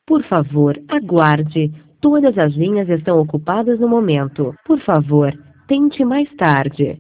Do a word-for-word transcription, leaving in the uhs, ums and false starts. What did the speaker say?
Por favor, aguarde. Todas as linhas estão ocupadas no momento. Por favor, tente mais tarde.